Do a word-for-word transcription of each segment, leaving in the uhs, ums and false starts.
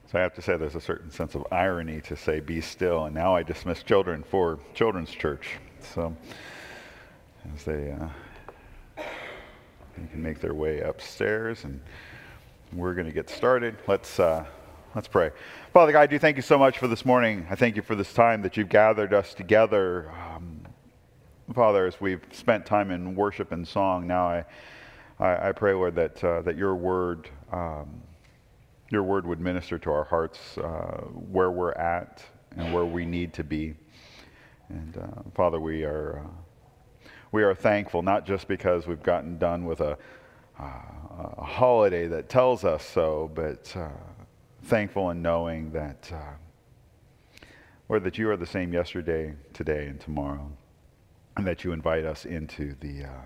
So I have to say there's a certain sense of irony to say be still, and now I dismiss children for children's church. So as they, uh, they can make their way upstairs, and we're going to get started. Let's uh, let's pray. Father God, I do thank you so much for this morning. I thank you for this time that you've gathered us together. Um, Father, as we've spent time in worship and song, now I I, I pray, Lord, that uh, that your word um, your word would minister to our hearts uh, where we're at and where we need to be. And uh, Father, we are uh, we are thankful not just because we've gotten done with a, uh, a holiday that tells us so, but uh, thankful in knowing that uh, Lord, that you are the same yesterday, today, and tomorrow, and that you invite us into the uh,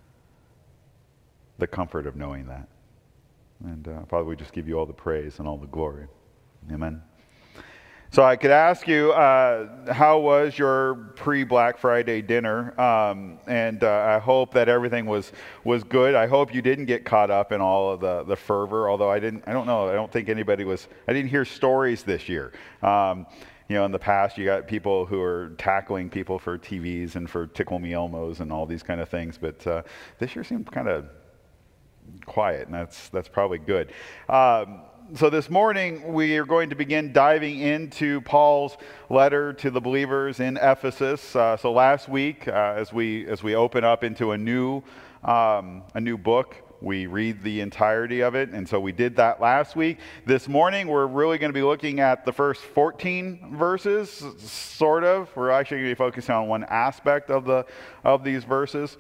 the comfort of knowing that. And uh, Father, we just give you all the praise and all the glory. Amen. So I could ask you, uh, how was your pre-Black Friday dinner? Um, and uh, I hope that everything was was good. I hope you didn't get caught up in all of the, the fervor, although I didn't, I don't know, I don't think anybody was, I didn't hear stories this year. Um, you know, in the past, you got people who are tackling people for T Vs and for Tickle Me Elmos and all these kind of things. But uh, this year seemed kind of quiet, and that's that's probably good. Um, so this morning we are going to begin diving into Paul's letter to the believers in Ephesus. Uh, so last week, uh, as we as we open up into a new um, a new book, we read the entirety of it, and so we did that last week. This morning we're really going to be looking at the first fourteen verses, sort of. We're actually going to be focusing on one aspect of the of these verses.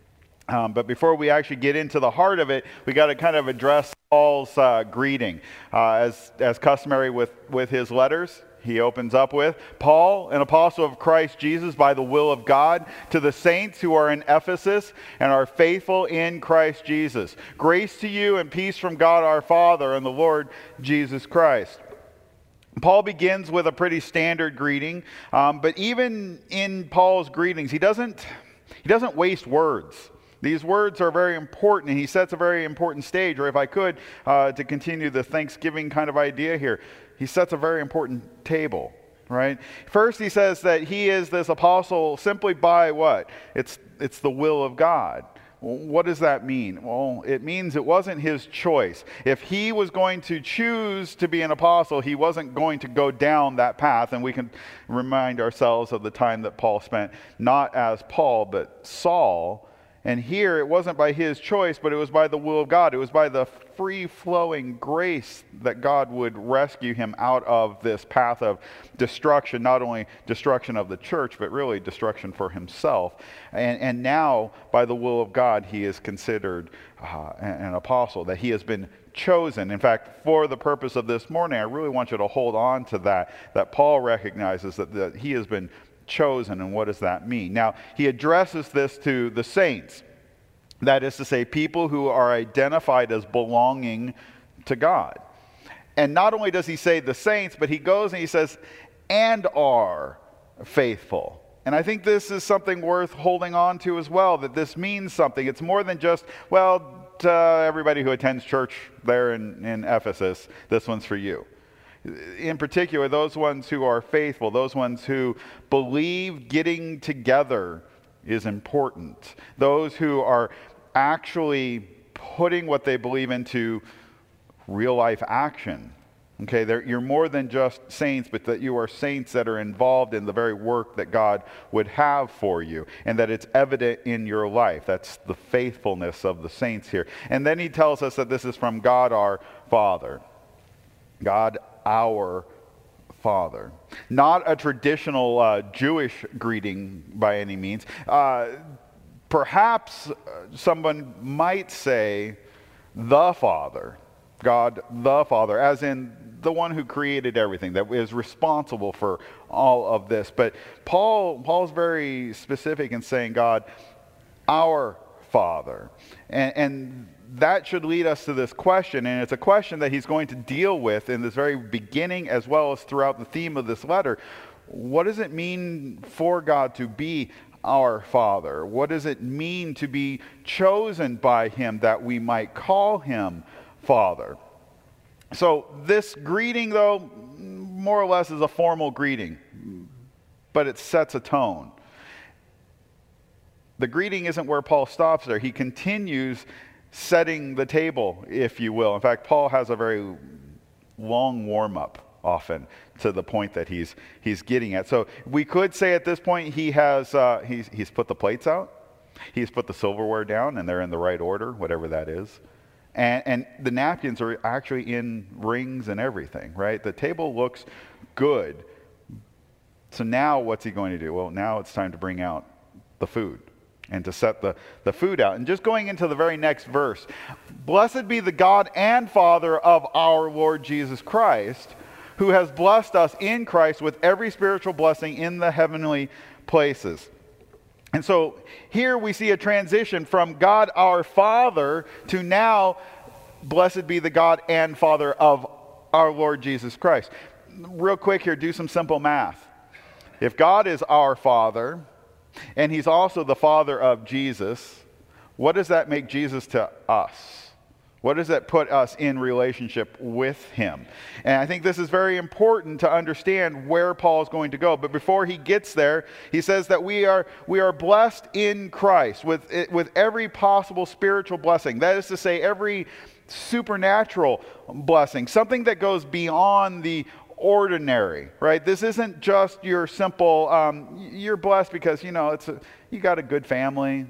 Um, but before we actually get into the heart of it, we got to kind of address Paul's uh, greeting. Uh, as, as customary with, with his letters, he opens up with, Paul, an apostle of Christ Jesus by the will of God, to the saints who are in Ephesus and are faithful in Christ Jesus. Grace to you and peace from God our Father and the Lord Jesus Christ. Paul begins with a pretty standard greeting, um, but even in Paul's greetings, he doesn't, he doesn't waste words. These words are very important, and he sets a very important stage, or if I could, uh, to continue the Thanksgiving kind of idea here, he sets a very important table, right? First, he says that he is this apostle simply by what? It's, it's the will of God. Well, what does that mean? Well, it means it wasn't his choice. If he was going to choose to be an apostle, he wasn't going to go down that path, and we can remind ourselves of the time that Paul spent not as Paul, but Saul. And here, it wasn't by his choice, but it was by the will of God. It was by the free-flowing grace that God would rescue him out of this path of destruction, not only destruction of the church, but really destruction for himself. And, and now, by the will of God, he is considered uh, an apostle, that he has been chosen. In fact, for the purpose of this morning, I really want you to hold on to that, that Paul recognizes that, that he has been chosen, and what does that mean? Now, he addresses this to the saints. That is to say, people who are identified as belonging to God. And not only does he say the saints, but he goes and he says, and are faithful. And I think this is something worth holding on to as well, that this means something. It's more than just, well, to everybody who attends church there in, in Ephesus, this one's for you. In particular, those ones who are faithful, those ones who believe getting together is important. Those who are actually putting what they believe into real life action. Okay, you're more than just saints, but that you are saints that are involved in the very work that God would have for you, and that it's evident in your life. That's the faithfulness of the saints here. And then he tells us that this is from God our Father. God our Father. Not a traditional uh, Jewish greeting by any means. Uh, perhaps someone might say the Father. God the Father, as in the one who created everything, that is responsible for all of this. But Paul, Paul's very specific in saying God our Father. And, and that should lead us to this question, and it's a question that he's going to deal with in this very beginning as well as throughout the theme of this letter. What does it mean for God to be our Father? What does it mean to be chosen by him that we might call him Father? So this greeting, though, more or less is a formal greeting, but it sets a tone. The greeting isn't where Paul stops there. He continues setting the table, if you will. In fact, Paul has a very long warm-up often to the point that he's he's getting at. So we could say at this point he has uh, he's he's put the plates out, he's put the silverware down, and they're in the right order, whatever that is. And, and the napkins are actually in rings and everything, right? The table looks good. So now what's he going to do? Well, now it's time to bring out the food and to set the, the food out. And just going into the very next verse, blessed be the God and Father of our Lord Jesus Christ, who has blessed us in Christ with every spiritual blessing in the heavenly places. And so here we see a transition from God our Father to now, blessed be the God and Father of our Lord Jesus Christ. Real quick here, do some simple math. If God is our Father, and He's also the Father of Jesus, what does that make Jesus to us? What does that put us in relationship with Him? And I think this is very important to understand where Paul is going to go. But before he gets there, he says that we are we are blessed in Christ with, with every possible spiritual blessing. That is to say, every supernatural blessing, something that goes beyond the ordinary, right? This isn't just your simple, um, you're blessed because, you know, it's a, you got a good family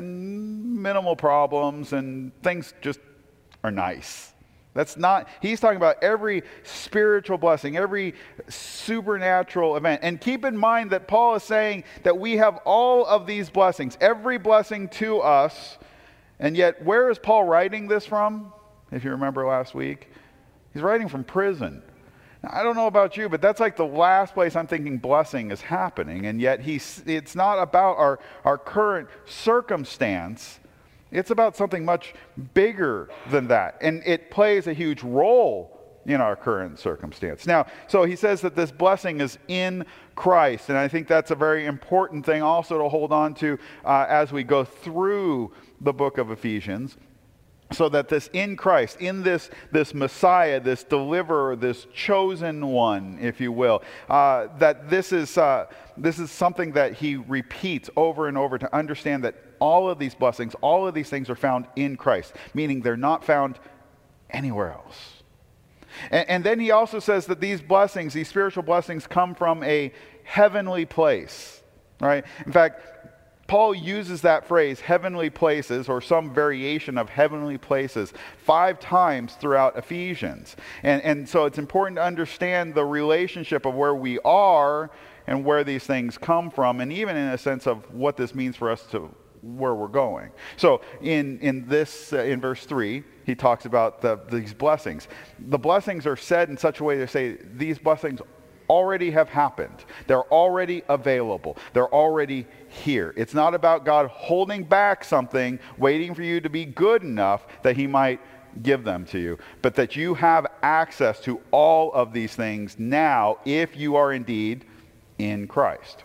and minimal problems and things just are nice. That's not, he's talking about every spiritual blessing, every supernatural event. And keep in mind that Paul is saying that we have all of these blessings, every blessing to us. And yet, where is Paul writing this from? If you remember last week, he's writing from prison. Now, I don't know about you, but that's like the last place I'm thinking blessing is happening. And yet, he's, it's not about our, our current circumstance. It's about something much bigger than that. And it plays a huge role in our current circumstance. Now, so he says that this blessing is in Christ. And I think that's a very important thing also to hold on to uh, as we go through the book of Ephesians. So that this in Christ, in this, this Messiah, this deliverer, this chosen one, if you will, uh, that this is, uh, this is something that he repeats over and over to understand that all of these blessings, all of these things are found in Christ, meaning they're not found anywhere else. And, and then he also says that these blessings, these spiritual blessings, come from a heavenly place, right? In fact, Paul uses that phrase, heavenly places, or some variation of heavenly places, five times throughout Ephesians. And, and so it's important to understand the relationship of where we are and where these things come from, and even in a sense of what this means for us to where we're going. So in, in this, uh, in verse three, he talks about the, these blessings. The blessings are said in such a way to say these blessings already have happened. They're already available. They're already here. It's not about God holding back something, waiting for you to be good enough that he might give them to you, but that you have access to all of these things now if you are indeed in Christ.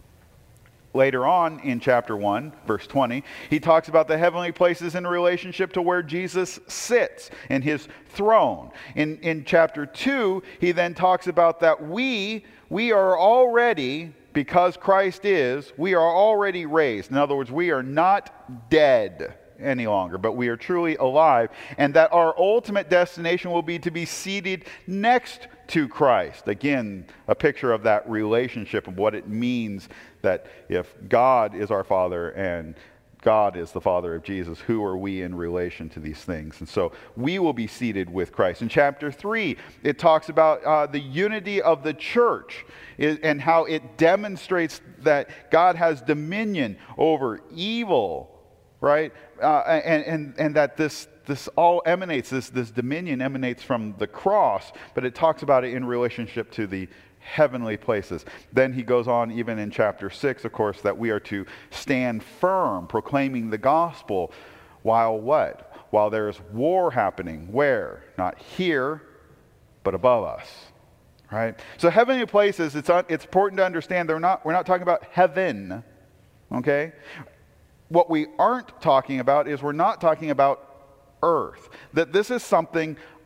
Later on in chapter one, verse twenty, he talks about the heavenly places in relationship to where Jesus sits in his throne. In, in chapter two, he then talks about that we, we are already, because Christ is, we are already raised. In other words, we are not dead any longer, but we are truly alive, and that our ultimate destination will be to be seated next to Christ. Again, a picture of that relationship of what it means that if God is our Father and God is the Father of Jesus, who are we in relation to these things? And so we will be seated with Christ. In chapter three, it talks about uh, the unity of the church and how it demonstrates that God has dominion over evil, right? Uh, and, and, and that this This all emanates, this, this dominion emanates from the cross, but it talks about it in relationship to the heavenly places. Then he goes on even in chapter six, of course, that we are to stand firm, proclaiming the gospel, while what? While there is war happening. Where? Not here, but above us. Right? So heavenly places, it's, un, it's important to understand, they're not, we're not talking about heaven, okay? What we aren't talking about is we're not talking about earth. That this is something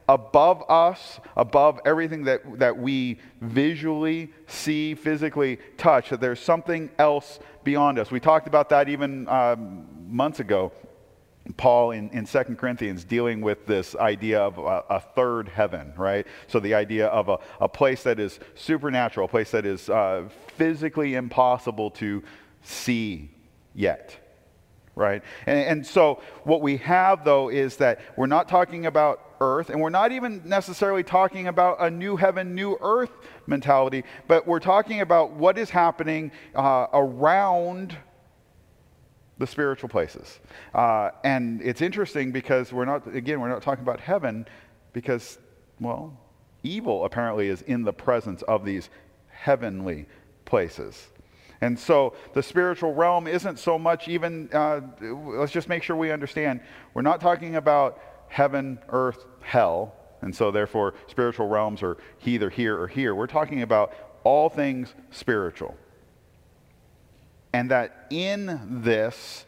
above us, above everything that, that we visually see, physically touch, that there's something else beyond us. We talked about that even um, months ago. Paul in, in Second Corinthians dealing with this idea of a, a third heaven, right? So the idea of a, a place that is supernatural, a place that is uh, physically impossible to see yet, right? And, and so what we have, though, is that we're not talking about earth, and we're not even necessarily talking about a new heaven, new earth mentality, but we're talking about what is happening uh, around the spiritual places. Uh, and it's interesting because we're not, again, we're not talking about heaven because, well, evil apparently is in the presence of these heavenly places. And so the spiritual realm isn't so much even, uh, let's just make sure we understand, we're not talking about heaven, earth, hell, and so therefore spiritual realms are either here or here. We're talking about all things spiritual. And that in this,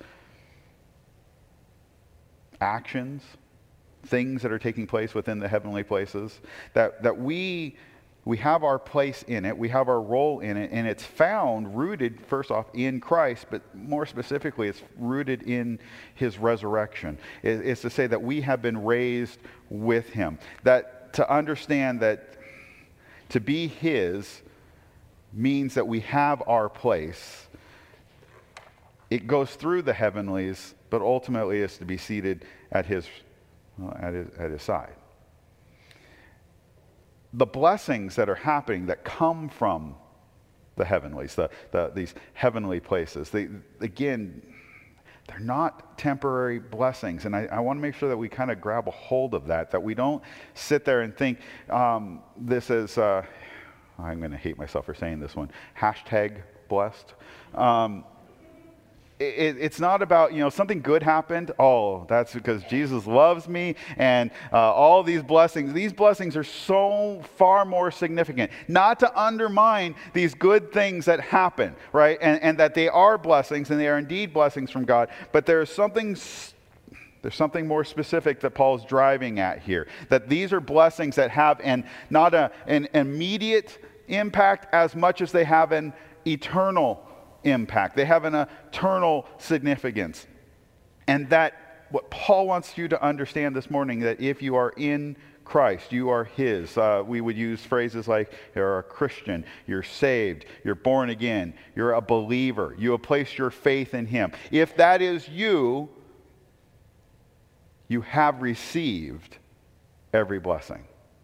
actions, things that are taking place within the heavenly places, that, that we, we have our place in it, we have our role in it, and it's found, rooted, first off, in Christ, but more specifically, it's rooted in his resurrection. It, it's to say that we have been raised with him. That to understand that to be his means that we have our place. It goes through the heavenlies, but ultimately is to be seated at his, well, at his, at his side. The blessings that are happening that come from the heavenlies, the, the, these heavenly places, they, again, they're not temporary blessings. And I, I want to make sure that we kind of grab a hold of that, that we don't sit there and think um, this is, uh, I'm going to hate myself for saying this one, hashtag blessed. Um, It, it's not about, you know, something good happened. Oh, that's because Jesus loves me and uh, all these blessings. These blessings are so far more significant. Not to undermine these good things that happen, right? And, and that they are blessings and they are indeed blessings from God. But there's something, there's something more specific that Paul's driving at here. That these are blessings that have an, not a, an immediate impact as much as they have an eternal impact. They have an eternal significance. And that what Paul wants you to understand this morning, that if you are in Christ, you are his. Uh, we would use phrases like you're a Christian, you're saved, you're born again, you're a believer, you have placed your faith in him. If that is you, you have received every blessing.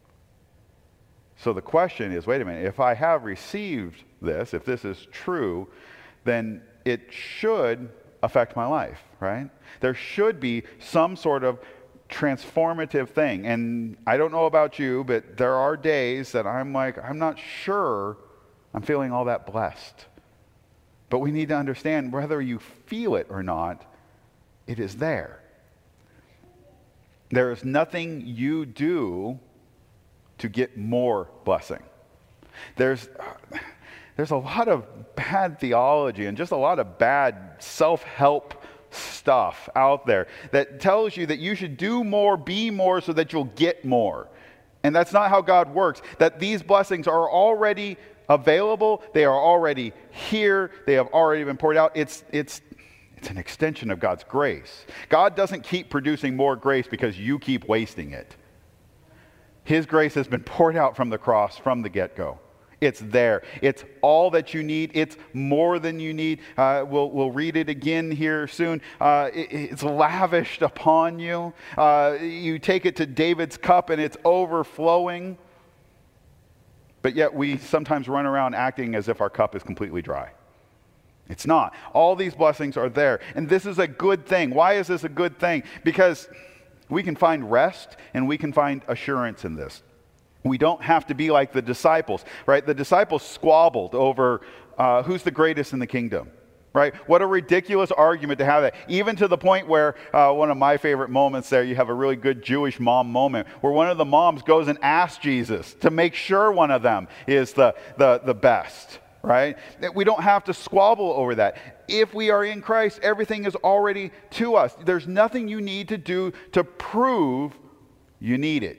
So the question is, wait a minute, if I have received this, if this is true, then it should affect my life, right? There should be some sort of transformative thing. And I don't know about you, but there are days that I'm like, I'm not sure I'm feeling all that blessed. But we need to understand whether you feel it or not, it is there. There is nothing you do to get more blessing. There's... Uh, There's a lot of bad theology and just a lot of bad self-help stuff out there that tells you that you should do more, be more, so that you'll get more. And that's not how God works. That these blessings are already available. They are already here. They have already been poured out. It's, it's, it's an extension of God's grace. God doesn't keep producing more grace because you keep wasting it. His grace has been poured out from the cross, from the get-go. It's there. It's all that you need. It's more than you need. Uh, we'll, we'll read it again here soon. Uh, it, it's lavished upon you. Uh, you take it to David's cup and it's overflowing. But yet we sometimes run around acting as if our cup is completely dry. It's not. All these blessings are there. And this is a good thing. Why is this a good thing? Because we can find rest and we can find assurance in this. We don't have to be like the disciples, right? The disciples squabbled over uh, who's the greatest in the kingdom, right? What a ridiculous argument to have that. Even to the point where uh, one of my favorite moments there, you have a really good Jewish mom moment where one of the moms goes and asks Jesus to make sure one of them is the, the, the best, right? We don't have to squabble over that. If we are in Christ, everything is already to us. There's nothing you need to do to prove you need it.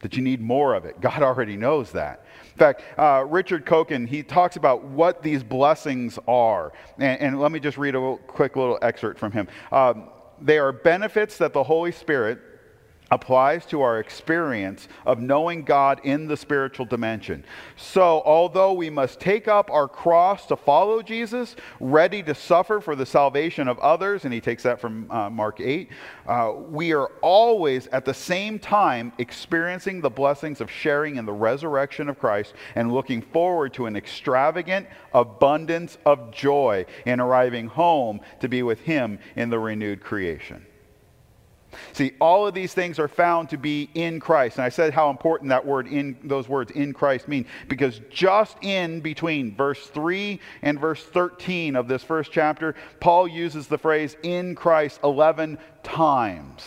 that you need more of it. God already knows that. In fact, uh, Richard Koken, he talks about what these blessings are. And, and let me just read a little, quick little excerpt from him. Um, they are benefits that the Holy Spirit applies to our experience of knowing God in the spiritual dimension. So, although we must take up our cross to follow Jesus, ready to suffer for the salvation of others, and he takes that from uh, Mark eight, uh, we are always at the same time experiencing the blessings of sharing in the resurrection of Christ and looking forward to an extravagant abundance of joy in arriving home to be with him in the renewed creation. See, all of these things are found to be in Christ. And I said how important that word in those words in Christ mean, because just in between verse three and verse thirteen of this first chapter, Paul uses the phrase in Christ eleven times.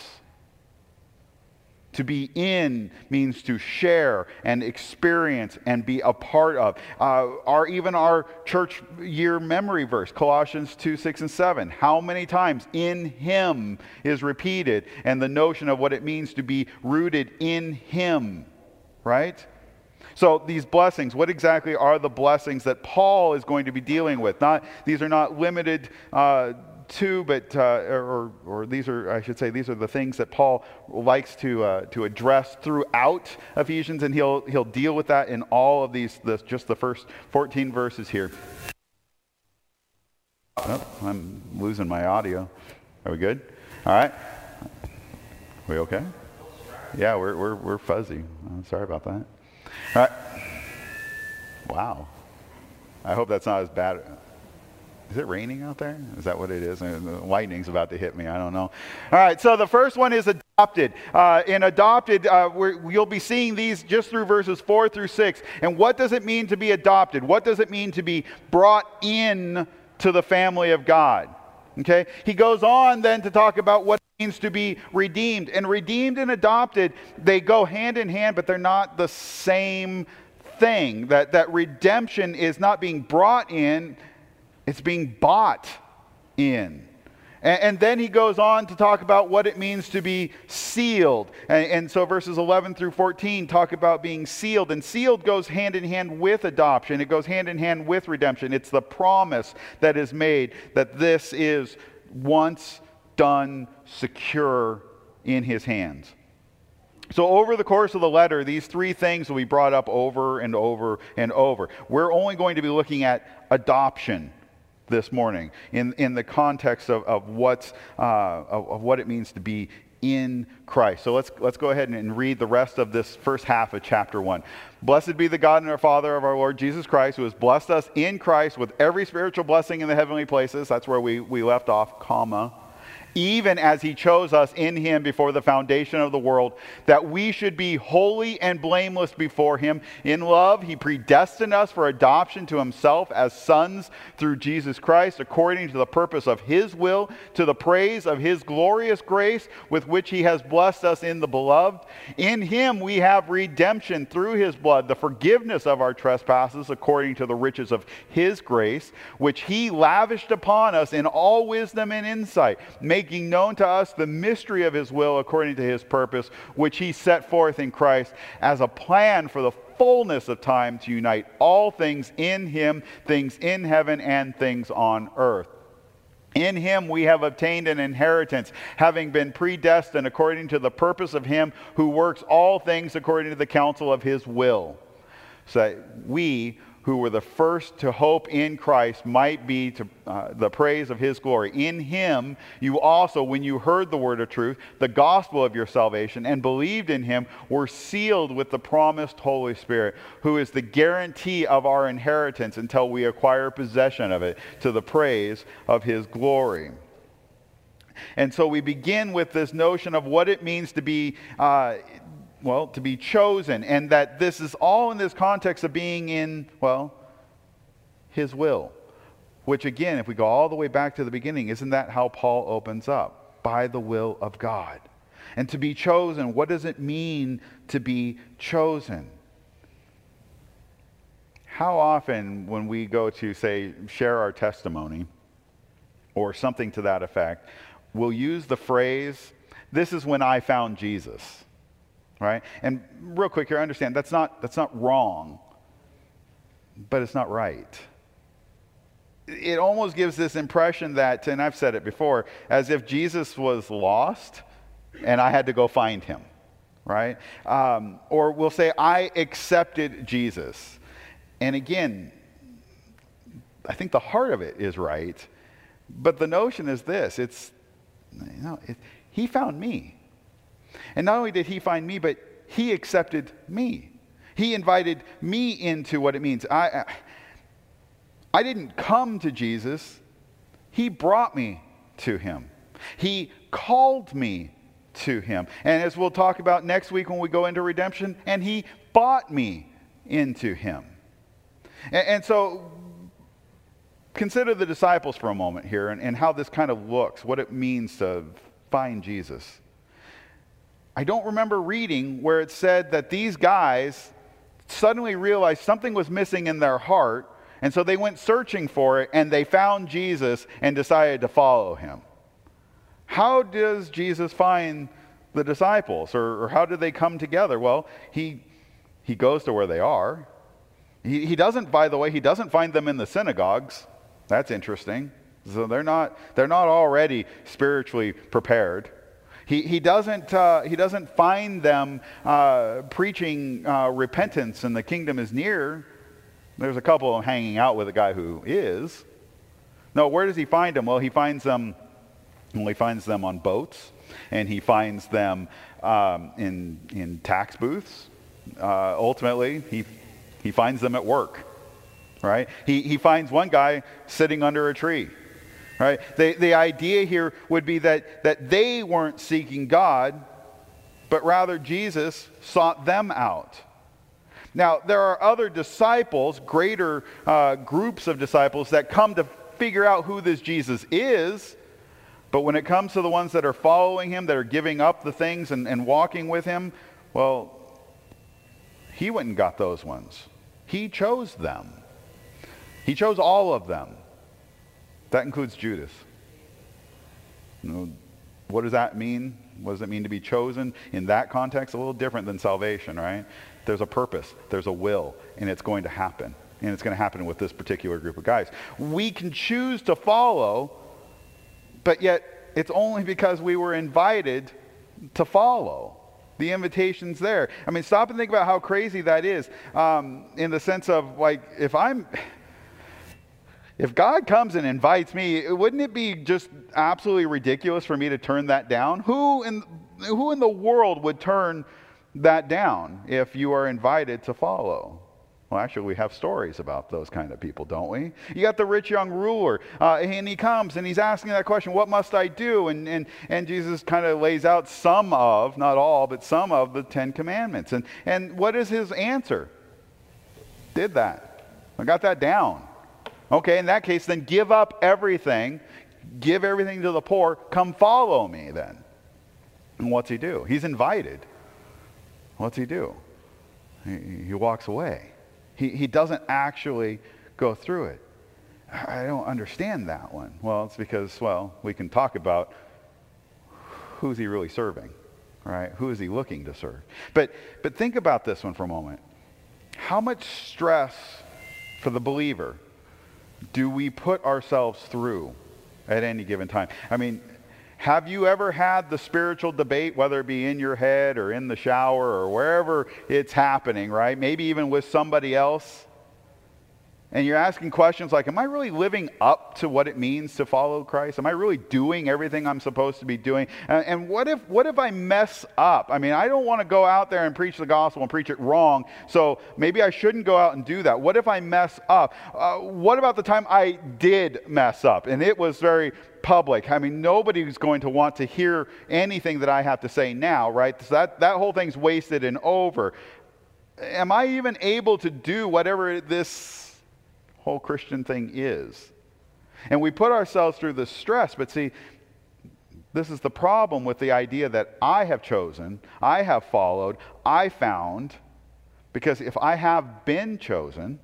To be in means to share and experience and be a part of. Uh, our, even our church year memory verse, Colossians two, six, and seven. How many times in him is repeated, and the notion of what it means to be rooted in him, right? So these blessings, what exactly are the blessings that Paul is going to be dealing with? Not, these are not limited uh, to, but uh, or or these are, I should say, these are the things that Paul likes to uh, to address throughout Ephesians, and he'll he'll deal with that in all of these. This, just the first fourteen verses here. Oh, I'm losing my audio. Are we good? All right. We okay? Yeah, we're we're we're fuzzy. Oh, sorry about that. All right. Wow. I hope that's not as bad. Is it raining out there? Is that what it is? The lightning's about to hit me. I don't know. All right, so the first one is adopted. Uh, in adopted, uh, we're, you'll be seeing these just through verses four through six. And what does it mean to be adopted? What does it mean to be brought in to the family of God? Okay? He goes on then to talk about what it means to be redeemed. And redeemed and adopted, they go hand in hand, but they're not the same thing. That, that redemption is not being brought in, it's being bought in. And, and then he goes on to talk about what it means to be sealed. And, and so verses eleven through fourteen talk about being sealed. And sealed goes hand in hand with adoption. It goes hand in hand with redemption. It's the promise that is made that this is once done, secure in his hands. So over the course of the letter, these three things will be brought up over and over and over. We're only going to be looking at adoption this morning in, in the context of, of, what's, uh, of, of what it means to be in Christ. So let's, let's go ahead and, and read the rest of this first half of chapter one. Blessed be the God and our Father of our Lord Jesus Christ, who has blessed us in Christ with every spiritual blessing in the heavenly places. That's where we, we left off, comma. Even as he chose us in him before the foundation of the world, that we should be holy and blameless before him. In love, he predestined us for adoption to himself as sons through Jesus Christ, according to the purpose of his will, to the praise of his glorious grace, with which he has blessed us in the beloved. In him we have redemption through his blood, the forgiveness of our trespasses, according to the riches of his grace, which he lavished upon us in all wisdom and insight, making making known to us the mystery of his will according to his purpose, which he set forth in Christ as a plan for the fullness of time to unite all things in him, things in heaven and things on earth. In him we have obtained an inheritance, having been predestined according to the purpose of him who works all things according to the counsel of his will. So that we who were the first to hope in Christ might be to uh, the praise of his glory. In him you also, when you heard the word of truth, the gospel of your salvation, and believed in him, were sealed with the promised Holy Spirit, who is the guarantee of our inheritance until we acquire possession of it, to the praise of his glory. And so we begin with this notion of what it means to be uh, well, to be chosen, and that this is all in this context of being in, well, his will. Which again, if we go all the way back to the beginning, isn't that how Paul opens up? By the will of God. And to be chosen, what does it mean to be chosen? How often when we go to, say, share our testimony, or something to that effect, we'll use the phrase, "This is when I found Jesus." right? And real quick here, understand that's not that's not wrong, but it's not right. It almost gives this impression that, and I've said it before, as if Jesus was lost and I had to go find him, right? Um, or we'll say, I accepted Jesus. And again, I think the heart of it is right, but the notion is this, it's, you know, it, he found me. And not only did he find me, but he accepted me. He invited me into what it means. I, I I didn't come to Jesus. He brought me to him. He called me to him. And as we'll talk about next week when we go into redemption, and he bought me into him. And, and so consider the disciples for a moment here and, and how this kind of looks, what it means to find Jesus. I don't remember reading where it said that these guys suddenly realized something was missing in their heart. And so they went searching for it, and they found Jesus and decided to follow him. How does Jesus find the disciples, or, or how do they come together? Well, he, he goes to where they are. He, he doesn't, by the way, he doesn't find them in the synagogues. That's interesting. So they're not, they're not already spiritually prepared. He, he, doesn't, uh, he doesn't find them uh, preaching uh, repentance and the kingdom is near. There's a couple of them hanging out with a guy who is. No, where does he find them? Well, he finds them, well, he finds them on boats, and he finds them um, in, in tax booths. Uh, ultimately, he, he finds them at work, right? He, he finds one guy sitting under a tree, right? The, the idea here would be that, that they weren't seeking God, but rather Jesus sought them out. Now, there are other disciples, greater uh, groups of disciples that come to figure out who this Jesus is. But when it comes to the ones that are following him, that are giving up the things and, and walking with him, well, he went and got those ones. He chose them. He chose all of them. That includes Judas. You know, what does that mean? What does it mean to be chosen? In that context, a little different than salvation, right? There's a purpose, there's a will, and it's going to happen. And it's going to happen with this particular group of guys. We can choose to follow, but yet it's only because we were invited to follow. The invitation's there. I mean, stop and think about how crazy that is, um, in the sense of, like, if I'm... If God comes and invites me, wouldn't it be just absolutely ridiculous for me to turn that down? Who in, who in the world would turn that down if you are invited to follow? Well, actually, we have stories about those kind of people, don't we? You got the rich young ruler, uh, and he comes and he's asking that question, what must I do? And, and, and Jesus kind of lays out some of, not all, but some of the Ten Commandments. And, and what is his answer? Did that. I got that down. Okay, in that case, then give up everything, give everything to the poor, come follow me then. And what's he do? He's invited. What's he do? He, he walks away. He, he doesn't actually go through it. I don't understand that one. Well, it's because, well, we can talk about who's he really serving, right? Who is he looking to serve? But, but think about this one for a moment. How much stress for the believer do we put ourselves through at any given time? I mean, have you ever had the spiritual debate, whether it be in your head or in the shower or wherever it's happening, right? Maybe even with somebody else. And you're asking questions like, am I really living up to what it means to follow Christ? Am I really doing everything I'm supposed to be doing? And, and what if what if I mess up? I mean, I don't want to go out there and preach the gospel and preach it wrong, so maybe I shouldn't go out and do that. What if I mess up? Uh, what about the time I did mess up and it was very public? I mean, nobody's going to want to hear anything that I have to say now, right? So that, that whole thing's wasted and over. Am I even able to do whatever this whole Christian thing is? And we put ourselves through this stress, but see, this is the problem with the idea that I have chosen, I have followed, I found, because if I have been chosen,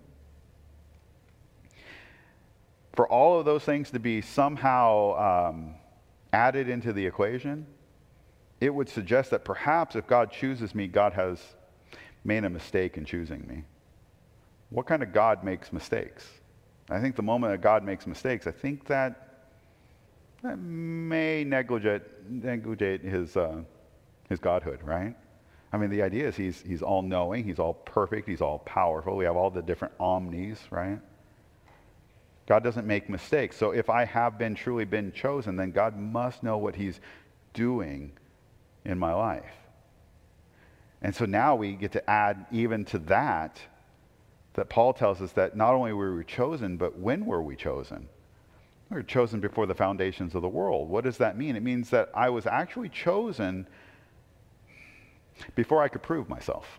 for all of those things to be somehow um, added into the equation, it would suggest that perhaps if God chooses me, God has made a mistake in choosing me. What kind of God makes mistakes? I think the moment that God makes mistakes, I think that, that may negligate, negligate his, uh, his godhood, right? I mean, the idea is he's, he's all-knowing, he's all perfect, he's all powerful. We have all the different omnis, right? God doesn't make mistakes. So if I have been truly been chosen, then God must know what he's doing in my life. And so now we get to add even to that, that Paul tells us that not only were we chosen, but when were we chosen? We were chosen before the foundations of the world. What does that mean? It means that I was actually chosen before I could prove myself.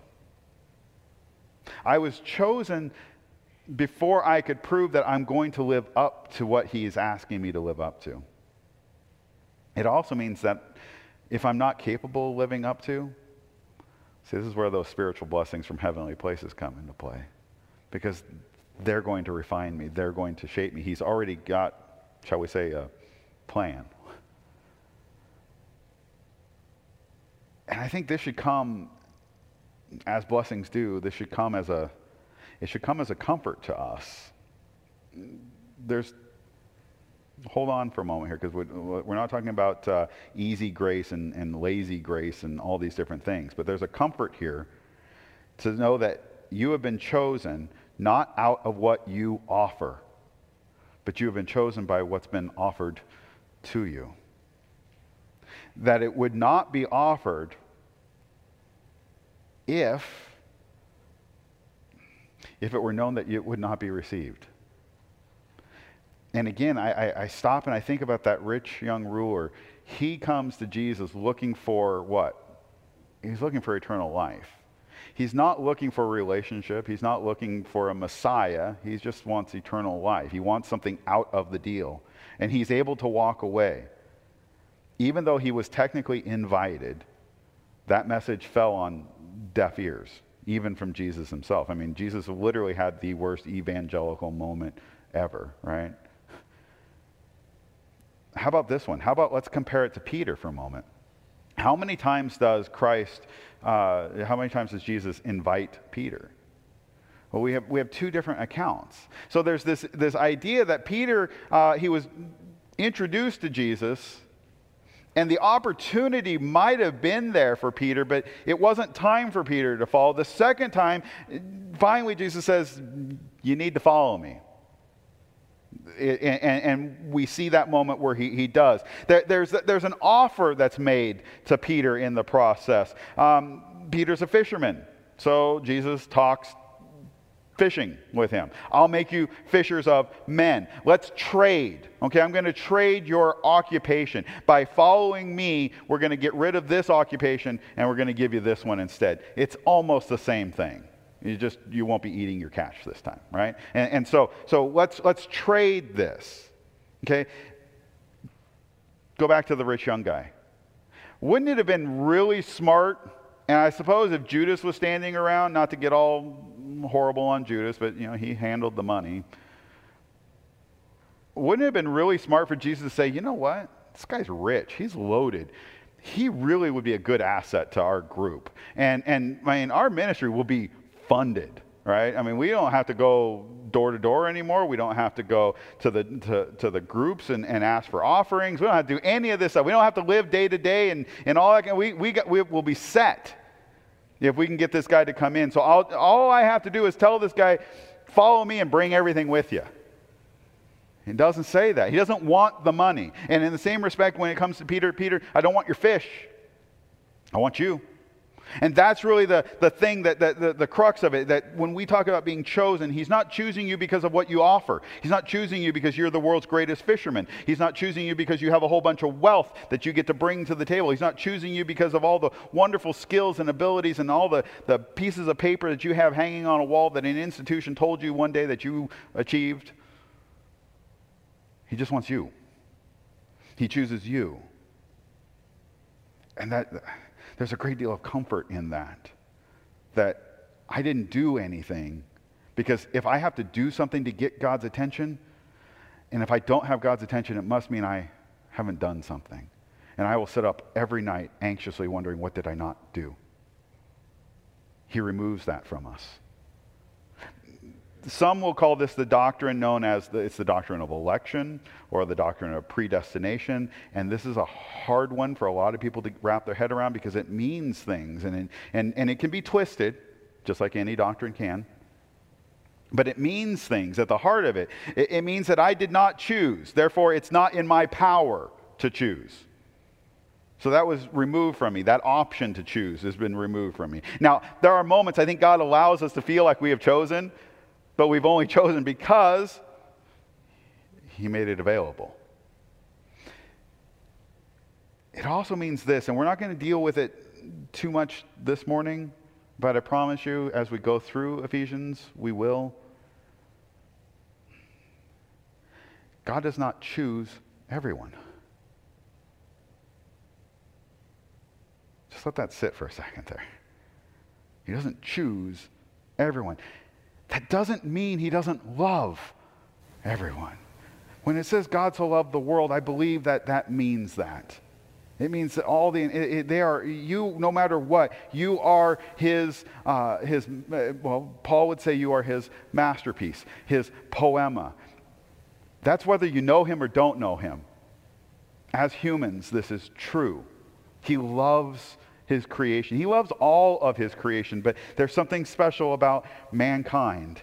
I was chosen before I could prove that I'm going to live up to what he is asking me to live up to. It also means that if I'm not capable of living up to, see, this is where those spiritual blessings from heavenly places come into play. Because they're going to refine me. They're going to shape me. He's already got, shall we say, a plan. And I think this should come, as blessings do, this should come as a, it should come as a comfort to us. There's, hold on for a moment here, because we're not talking about uh, easy grace and, and lazy grace and all these different things. But there's a comfort here to know that you have been chosen not out of what you offer, but you have been chosen by what's been offered to you. That it would not be offered if, if it were known that it would not be received. And again, I, I, I stop and I think about that rich young ruler. He comes to Jesus looking for what? He's looking for eternal life. He's not looking for a relationship. He's not looking for a Messiah. He just wants eternal life. He wants something out of the deal. And he's able to walk away. Even though he was technically invited, that message fell on deaf ears, even from Jesus himself. I mean, Jesus literally had the worst evangelical moment ever, right? How about this one? How about let's compare it to Peter for a moment. How many times does Christ, uh, how many times does Jesus invite Peter? Well, we have we have two different accounts. So there's this this idea that Peter, uh, he was introduced to Jesus, and the opportunity might have been there for Peter, but it wasn't time for Peter to follow. The second time, finally Jesus says, you need to follow me. And, and, and we see that moment where he, he does. There, there's, there's an offer that's made to Peter in the process. Um, Peter's a fisherman, so Jesus talks fishing with him. I'll make you fishers of men. Let's trade. Okay, I'm going to trade your occupation. By following me, we're going to get rid of this occupation and we're going to give you this one instead. It's almost the same thing. You just, you won't be eating your cash this time, right? And, and so, so let's, let's trade this, okay? Go back to the rich young guy. Wouldn't it have been really smart, and I suppose if Judas was standing around, not to get all horrible on Judas, but, you know, he handled the money. Wouldn't it have been really smart for Jesus to say, you know what? This guy's rich. He's loaded. He really would be a good asset to our group. And, and I mean, our ministry will be funded, right? I mean, we don't have to go door to door anymore. We don't have to go to the to, to the groups and, and ask for offerings. We don't have to do any of this stuff. We don't have to live day to day and, and all that. We, we, got, we will be set if we can get this guy to come in. So I'll, all I have to do is tell this guy, follow me and bring everything with you. He doesn't say that. He doesn't want the money. And in the same respect, when it comes to Peter, Peter, I don't want your fish. I want you. And that's really the, the thing, that, that the, the crux of it, that when we talk about being chosen, he's not choosing you because of what you offer. He's not choosing you because you're the world's greatest fisherman. He's not choosing you because you have a whole bunch of wealth that you get to bring to the table. He's not choosing you because of all the wonderful skills and abilities and all the, the pieces of paper that you have hanging on a wall that an institution told you one day that you achieved. He just wants you. He chooses you. And that... There's a great deal of comfort in that, that I didn't do anything, because if I have to do something to get God's attention, and if I don't have God's attention, it must mean I haven't done something. And I will sit up every night anxiously wondering, what did I not do? He removes that from us. Some will call this the doctrine known as, the, it's the doctrine of election or the doctrine of predestination. And this is a hard one for a lot of people to wrap their head around because it means things. And, and, and it can be twisted, just like any doctrine can. But it means things at the heart of it. It, it means that I did not choose. Therefore, it's not in my power to choose. So that was removed from me. That option to choose has been removed from me. Now, there are moments I think God allows us to feel like we have chosen, but we've only chosen because He made it available. It also means this, and we're not going to deal with it too much this morning, but I promise you, as we go through Ephesians, we will. God does not choose everyone. Just let that sit for a second there. He doesn't choose everyone. That doesn't mean He doesn't love everyone. When it says God so loved the world, I believe that that means that. It means that all the, it, it, they are, you, no matter what, you are His, uh, his, well, Paul would say you are His masterpiece, His poema. That's whether you know Him or don't know Him. As humans, this is true. He loves His creation. He loves all of His creation, but there's something special about mankind.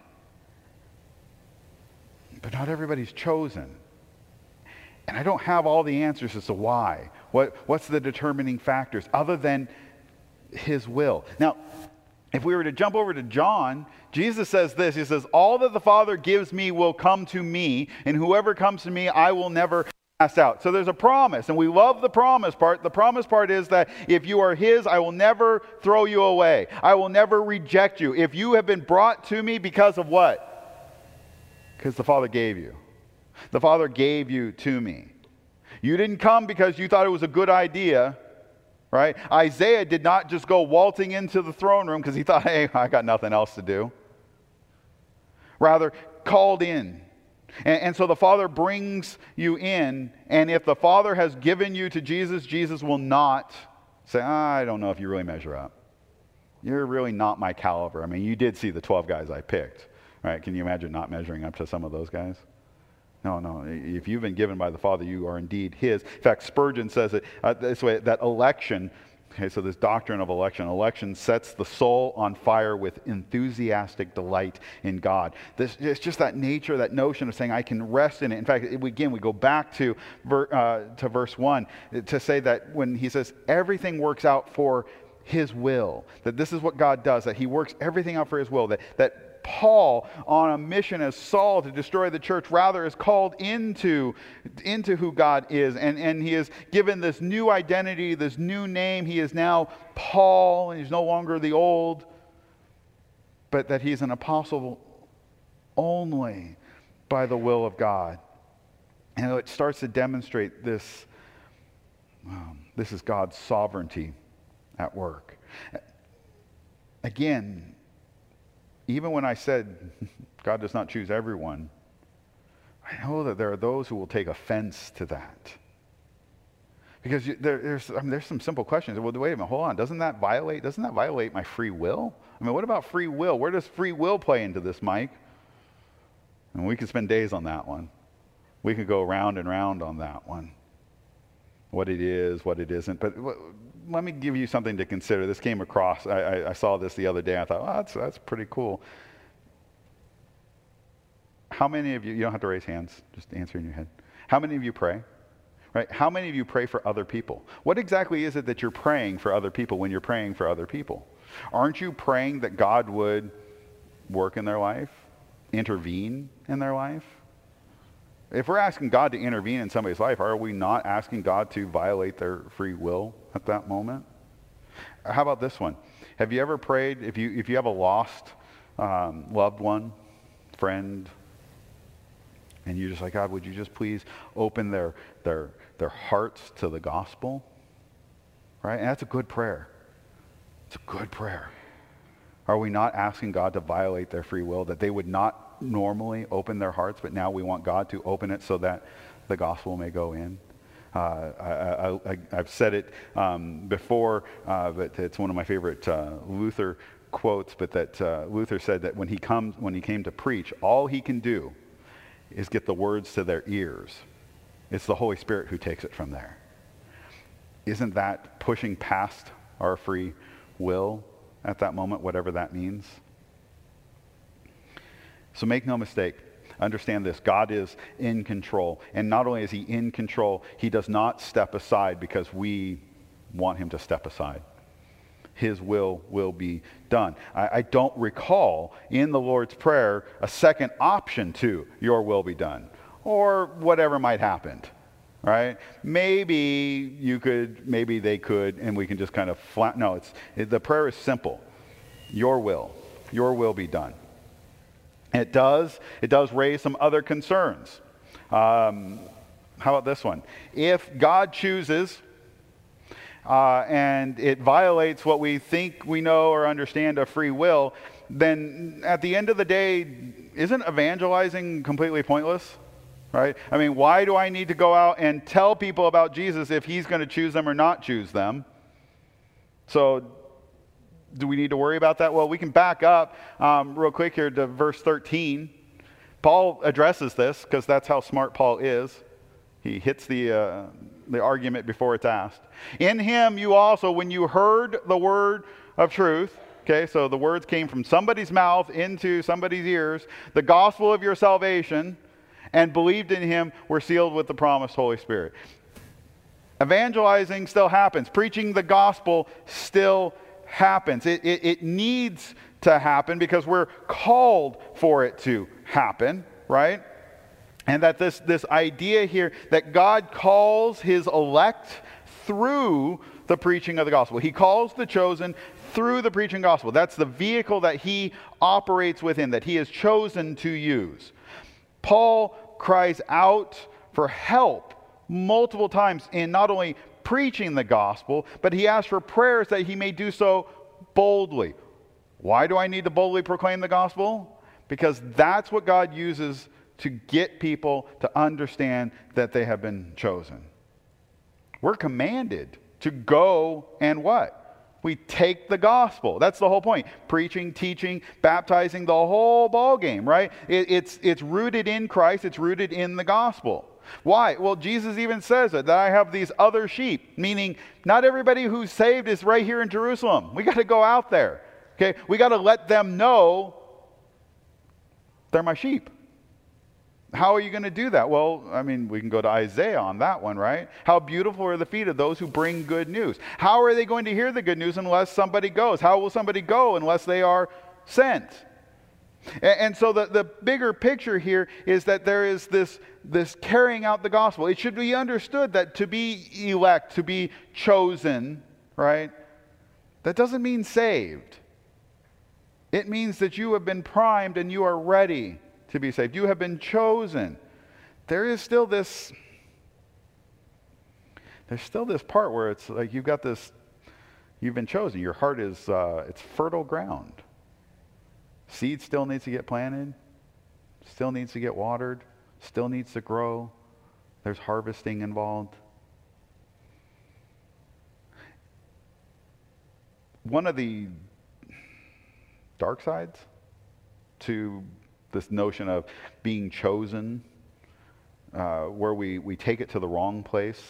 But not everybody's chosen. And I don't have all the answers as to why. What, what's the determining factors other than His will? Now, if we were to jump over to John, Jesus says this. He says, all that the Father gives me will come to me, and whoever comes to me, I will never cast out. So there's a promise, and we love the promise part. The promise part is that if you are His, I will never throw you away. I will never reject you. If you have been brought to me because of what? Because the Father gave you. The Father gave you to me. You didn't come because you thought it was a good idea, right? Isaiah did not just go waltzing into the throne room because he thought, hey, I got nothing else to do. Rather, called in. And, and so the Father brings you in, and if the Father has given you to Jesus, Jesus will not say, ah, I don't know if you really measure up. You're really not my caliber. I mean, you did see the twelve guys I picked, right? Can you imagine not measuring up to some of those guys? No, no. If you've been given by the Father, you are indeed His. In fact, Spurgeon says it uh, this way, that election, okay, so this doctrine of election, election sets the soul on fire with enthusiastic delight in God. This, it's just that nature, that notion of saying, I can rest in it. In fact, it, again, we go back to, ver, uh, to verse one to say that when he says everything works out for His will, that this is what God does, that He works everything out for His will, that that Paul, on a mission as Saul to destroy the church, rather is called into, into who God is. And, and he is given this new identity, this new name. He is now Paul, and he's no longer the old, but that he's an apostle only by the will of God. And it starts to demonstrate this, um, this is God's sovereignty at work. Again, even when I said God does not choose everyone, I know that there are those who will take offense to that. Because you, there, there's, I mean, there's some simple questions. Well, wait a minute, hold on. Doesn't that violate, doesn't that violate my free will? I mean, what about free will? Where does free will play into this, Mike? And we could spend days on that one. We could go round and round on that one. What it is, what it isn't. But let me give you something to consider. This came across. I, I, I saw this the other day. I thought, oh, that's, that's pretty cool. How many of you, you don't have to raise hands, just answer in your head. How many of you pray? Right? How many of you pray for other people? What exactly is it that you're praying for other people when you're praying for other people? Aren't you praying that God would work in their life, intervene in their life? If we're asking God to intervene in somebody's life, are we not asking God to violate their free will at that moment? How about this one? Have you ever prayed, if you if you have a lost um, loved one, friend, and you're just like, God, would you just please open their their their hearts to the gospel? Right? And that's a good prayer. It's a good prayer. Are we not asking God to violate their free will, that they would not normally open their hearts, but now we want God to open it so that the gospel may go in? Uh, I, I, I've said it um, before, uh, but it's one of my favorite uh, Luther quotes. But that uh, Luther said that when he comes, when he came to preach, all he can do is get the words to their ears. It's the Holy Spirit who takes it from there. Isn't that pushing past our free will at that moment, whatever that means? So make no mistake. Understand this, God is in control. And not only is he in control, he does not step aside because we want him to step aside. His will will be done. I, I don't recall in the Lord's Prayer a second option to your will be done, or whatever might happen, right? Maybe you could, maybe they could, and we can just kind of flat, no, it's, it, the prayer is simple. Your will, your will be done. It does, it does raise some other concerns. Um, how about this one? If God chooses uh, and it violates what we think we know or understand of free will, then at the end of the day, isn't evangelizing completely pointless? Right? I mean, why do I need to go out and tell people about Jesus if he's going to choose them or not choose them? So, do we need to worry about that? Well, we can back up um, real quick here to verse thirteen. Paul addresses this because that's how smart Paul is. He hits the, uh, the argument before it's asked. In him you also, when you heard the word of truth, okay, so the words came from somebody's mouth into somebody's ears, the gospel of your salvation, and believed in him, were sealed with the promised Holy Spirit. Evangelizing still happens. Preaching the gospel still happens. It, it, it needs to happen because we're called for it to happen, right? And that this, this idea here that God calls his elect through the preaching of the gospel. He calls the chosen through the preaching gospel. That's the vehicle that he operates within, that he has chosen to use. Paul cries out for help multiple times in not only preaching the gospel, but he asks for prayers that he may do so boldly. Why do I need to boldly proclaim the gospel? Because that's what God uses to get people to understand that they have been chosen. We're commanded to go and what? We take the gospel. That's the whole point. Preaching, teaching, baptizing, the whole ball game, right? It, it's, it's rooted in Christ. It's rooted in the gospel. Why? Well, Jesus even says it, that I have these other sheep, meaning not everybody who's saved is right here in Jerusalem. We got to go out there. Okay? We got to let them know they're my sheep. How are you going to do that? Well, I mean, we can go to Isaiah on that one, right? How beautiful are the feet of those who bring good news. How are they going to hear the good news unless somebody goes? How will somebody go unless they are sent? And, and so the, the bigger picture here is that there is this, this carrying out the gospel. It should be understood that to be elect, to be chosen, right? That doesn't mean saved. It means that you have been primed and you are ready to be saved. You have been chosen. There is still this, there's still this part where it's like you've got this, you've been chosen. Your heart is, uh, it's fertile ground. Seed still needs to get planted, still needs to get watered, still needs to grow. There's harvesting involved. One of the dark sides to this notion of being chosen, uh, where we, we take it to the wrong place,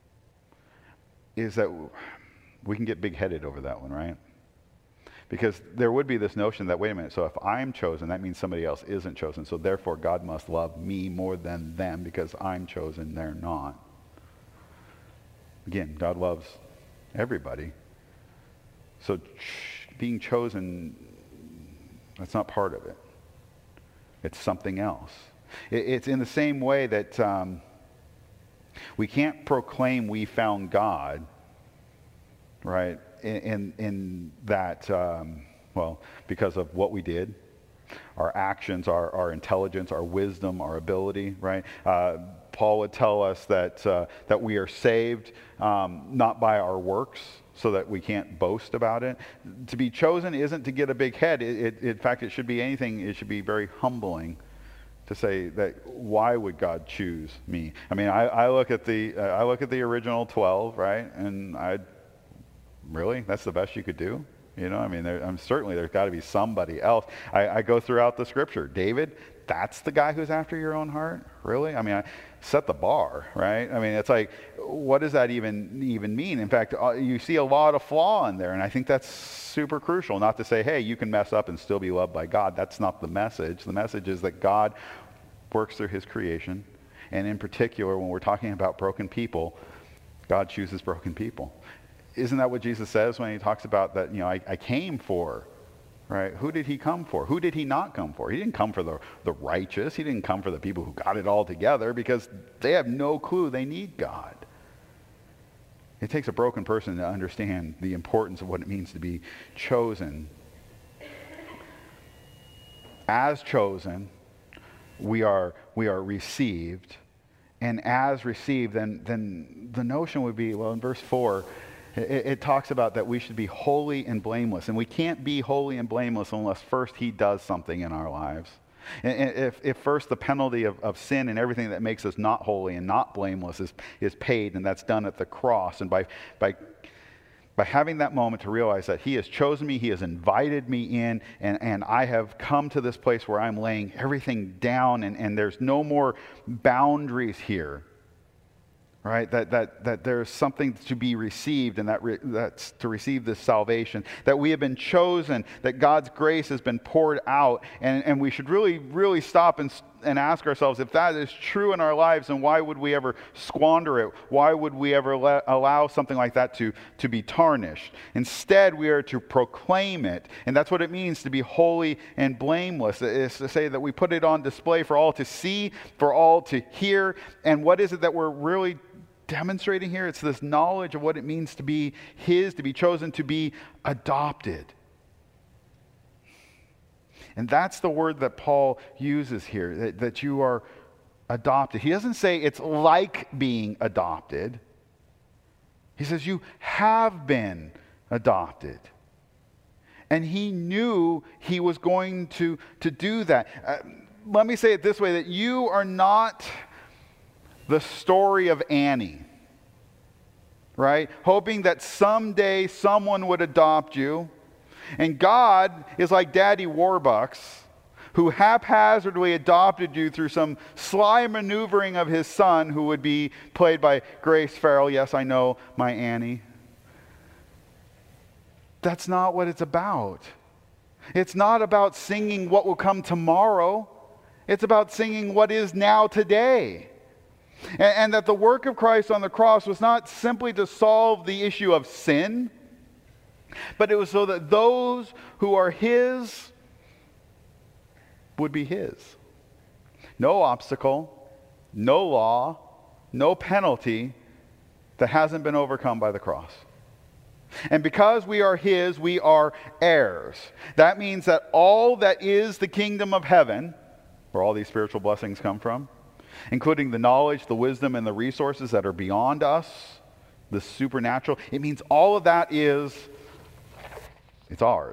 is that we can get big-headed over that one, right? Because there would be this notion that, wait a minute, so if I'm chosen, that means somebody else isn't chosen, so therefore God must love me more than them because I'm chosen, they're not. Again, God loves everybody. So ch- being chosen, that's not part of it. It's something else. It, it's in the same way that um, we can't proclaim we found God, right, in, in, in that, um, well, because of what we did, our actions, our, our intelligence, our wisdom, our ability, right? Uh, Paul would tell us that, uh, that we are saved um, not by our works, so that we can't boast about it. To be chosen isn't to get a big head. It, it, in fact, it should be anything, it should be very humbling to say that why would God choose me? I mean, I, I look at the uh, I look at the original twelve, right? And I really, that's the best you could do? You know, I mean, there, I'm certainly there's got to be somebody else. I, I go throughout the scripture. David, that's the guy who's after your own heart? Really? I mean, I set the bar, right? I mean, it's like, what does that even even mean? In fact, uh, you see a lot of flaw in there, and I think that's super crucial. Not to say, hey, you can mess up and still be loved by God. That's not the message. The message is that God works through his creation, and in particular, when we're talking about broken people, God chooses broken people. Isn't that what Jesus says when he talks about that, you know, I, I came for, right? Who did he come for? Who did he not come for? He didn't come for the, the righteous. He didn't come for the people who got it all together, because they have no clue they need God. It takes a broken person to understand the importance of what it means to be chosen. As chosen, we are, we are received. And as received, then, then the notion would be, well, in verse four, It, it talks about that we should be holy and blameless. And we can't be holy and blameless unless first he does something in our lives. And, and if, if first the penalty of, of sin and everything that makes us not holy and not blameless is, is paid, and that's done at the cross. And by, by, by having that moment to realize that he has chosen me, he has invited me in, and, and I have come to this place where I'm laying everything down, and, and there's no more boundaries here. Right, that that that there's something to be received, and that re, that's to receive this salvation. That we have been chosen. That God's grace has been poured out, and and we should really really stop and and ask ourselves, if that is true in our lives, then why would we ever squander it? Why would we ever let, allow something like that to to be tarnished? Instead, we are to proclaim it, and that's what it means to be holy and blameless. It's to say that we put it on display for all to see, for all to hear. And what is it that we're really demonstrating here? It's this knowledge of what it means to be his, to be chosen, to be adopted. And that's the word that Paul uses here, that, that you are adopted. He doesn't say it's like being adopted. He says you have been adopted. And he knew he was going to, to do that. Uh, let me say it this way, that you are not the story of Annie, right? Hoping that someday someone would adopt you. And God is like Daddy Warbucks, who haphazardly adopted you through some sly maneuvering of his son, who would be played by Grace Farrell. Yes, I know, my Annie. That's not what it's about. It's not about singing what will come tomorrow. It's about singing what is now today. And, and that the work of Christ on the cross was not simply to solve the issue of sin, but it was so that those who are his would be his. No obstacle, no law, no penalty that hasn't been overcome by the cross. And because we are his, we are heirs. That means that all that is the kingdom of heaven, where all these spiritual blessings come from, including the knowledge, the wisdom, and the resources that are beyond us, the supernatural, it means all of that is, it's ours.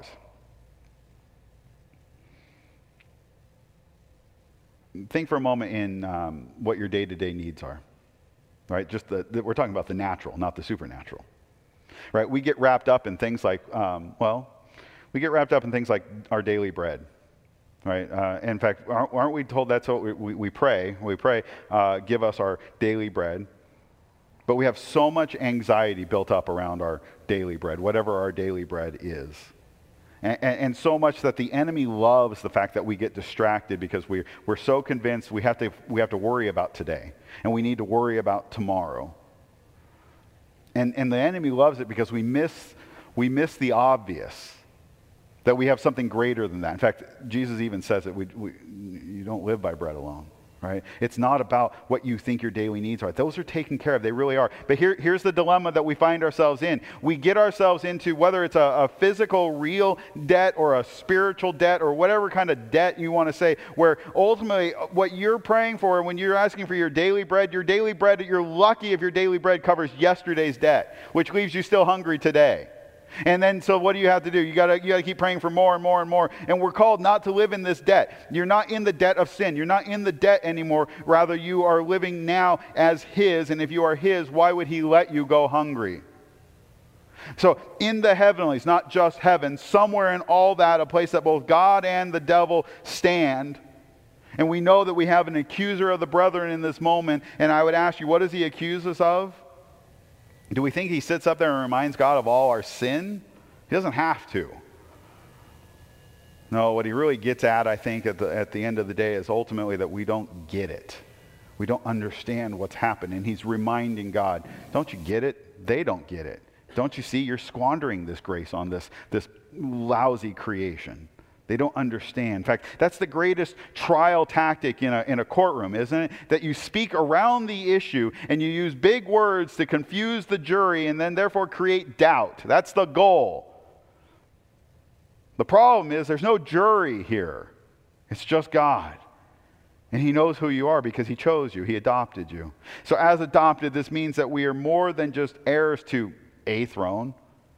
Think for a moment in um, what your day-to-day needs are, right? Just the, the, we're talking about the natural, not the supernatural, right? We get wrapped up in things like, um, well, we get wrapped up in things like our daily bread. Right. Uh, in fact, aren't, aren't we told that's what we, we, we pray? We pray, uh, give us our daily bread. But we have so much anxiety built up around our daily bread, whatever our daily bread is. And, and, and so much that the enemy loves the fact that we get distracted because we're, we're so convinced we have to, we have to worry about today. And we need to worry about tomorrow. And, and the enemy loves it because we miss, we miss the obvious. That we have something greater than that. In fact, Jesus even says that we, we, you don't live by bread alone, right? It's not about what you think your daily needs are. Those are taken care of. They really are. But here, here's the dilemma that we find ourselves in. We get ourselves into, whether it's a, a physical, real debt or a spiritual debt or whatever kind of debt you want to say, where ultimately what you're praying for when you're asking for your daily bread, your daily bread, you're lucky if your daily bread covers yesterday's debt, which leaves you still hungry today. And then, so what do you have to do? You gotta, you gotta keep praying for more and more and more. And we're called not to live in this debt. You're not in the debt of sin. You're not in the debt anymore. Rather, you are living now as His. And if you are His, why would He let you go hungry? So in the heavenlies, not just heaven, somewhere in all that, a place that both God and the devil stand. And we know that we have an accuser of the brethren in this moment. And I would ask you, what does he accuse us of? Do we think he sits up there and reminds God of all our sin? He doesn't have to. No, what he really gets at, I think, at the, at the end of the day is ultimately that we don't get it. We don't understand what's happened. And he's reminding God, don't you get it? They don't get it. Don't you see? You're squandering this grace on this, this lousy creation. They don't understand. In fact, that's the greatest trial tactic in a, in a courtroom, isn't it? That you speak around the issue and you use big words to confuse the jury and then therefore create doubt. That's the goal. The problem is there's no jury here. It's just God. And He knows who you are because He chose you. He adopted you. So as adopted, this means that we are more than just heirs to a throne.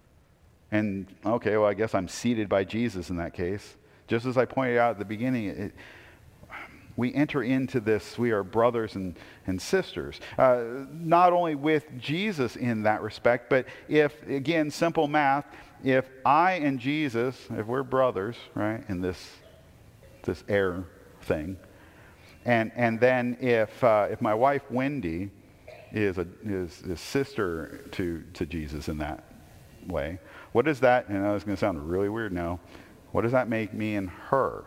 And, okay, well, I guess I'm seated by Jesus in that case. Just as I pointed out at the beginning, it, we enter into this, we are brothers and, and sisters. Uh, not only with Jesus in that respect, but if, again, simple math, if I and Jesus, if we're brothers, right, in this, this heir thing, and, and then if, uh, if my wife, Wendy, is a is, is sister to, to Jesus in that way, what does that, and I was going to sound really weird now, what does that make me and her?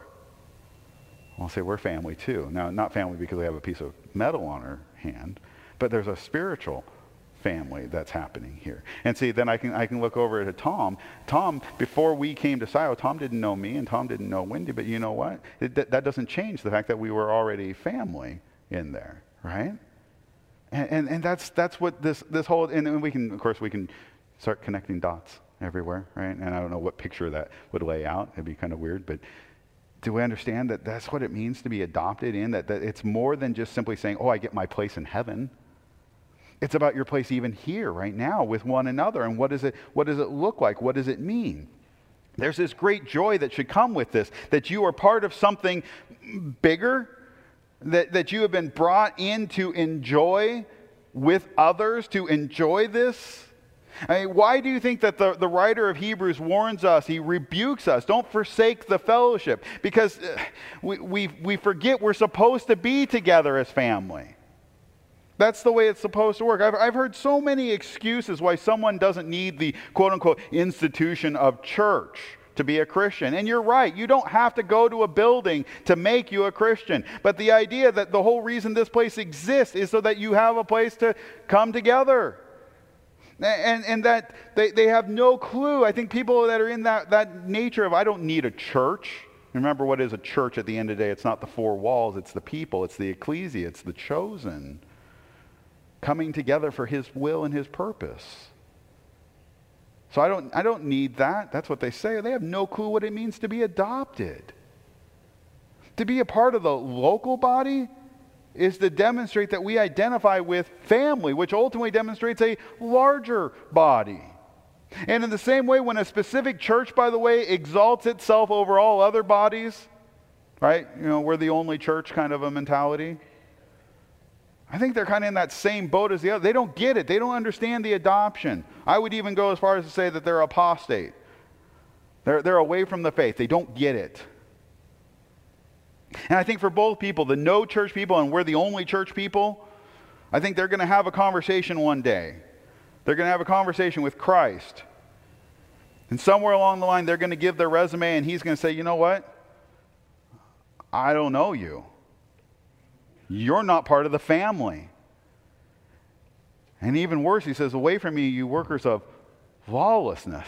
I'll say we're family too. Now, not family because we have a piece of metal on our hand, but there's a spiritual family that's happening here. And see, then I can I can look over at Tom. Tom, before we came to Silo, Tom didn't know me and Tom didn't know Wendy, but you know what? It, that, that doesn't change the fact that we were already family in there, right? And and, and that's that's what this this whole, and, and we can, of course, we can start connecting dots everywhere, right? And I don't know what picture that would lay out. It'd be kind of weird, but do we understand that that's what it means to be adopted in? That, that it's more than just simply saying, oh, I get my place in heaven. It's about your place even here, right now, with one another. And what does it, what does it look like? What does it mean? There's this great joy that should come with this, that you are part of something bigger, that, that you have been brought in to enjoy with others, to enjoy this. I mean, why do you think that the, the writer of Hebrews warns us, he rebukes us, don't forsake the fellowship? Because we, we, we forget we're supposed to be together as family. That's the way it's supposed to work. I've, I've heard so many excuses why someone doesn't need the quote-unquote institution of church to be a Christian. And you're right, you don't have to go to a building to make you a Christian. But the idea that the whole reason this place exists is so that you have a place to come together. And, and that they, they have no clue. I think people that are in that, that nature of, I don't need a church. Remember, what is a church at the end of the day? It's not the four walls, it's the people, it's the ecclesia, it's the chosen. Coming together for His will and His purpose. So I don't, I don't need that. That's what they say. They have no clue what it means to be adopted. To be a part of the local body is to demonstrate that we identify with family, which ultimately demonstrates a larger body. And in the same way, when a specific church, by the way, exalts itself over all other bodies, right? You know, we're the only church kind of a mentality. I think they're kind of in that same boat as the other. They don't get it. They don't understand the adoption. I would even go as far as to say that they're apostate. They're, they're away from the faith. They don't get it. And I think for both people, the no church people and we're the only church people, I think they're going to have a conversation one day. They're going to have a conversation with Christ. And somewhere along the line, they're going to give their resume and He's going to say, you know what? I don't know you. You're not part of the family. And even worse, He says, away from me, you workers of lawlessness.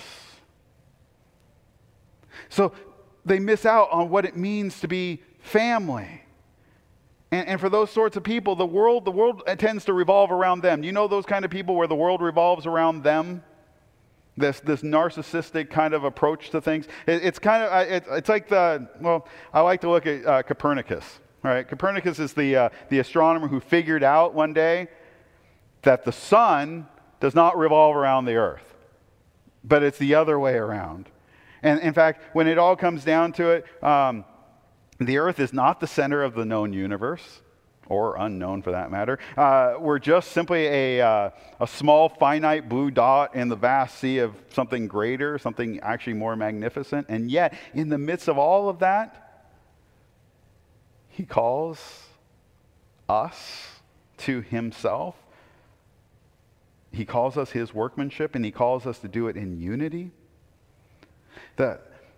So they miss out on what it means to be family. And, and for those sorts of people, the world, the world tends to revolve around them. Do you know those kind of people where the world revolves around them? This this narcissistic kind of approach to things. It, it's kind of, it, it's like the, well, I like to look at uh, Copernicus. Right? Copernicus is the, uh, the astronomer who figured out one day that the sun does not revolve around the earth. but it's the other way around. And in fact, when it all comes down to it, um, the earth is not the center of the known universe, or unknown for that matter. Uh, we're just simply a, uh, a small finite blue dot in the vast sea of something greater, something actually more magnificent. And yet, in the midst of all of that, he calls us to himself. He calls us his workmanship, and he calls us to do it in unity. The,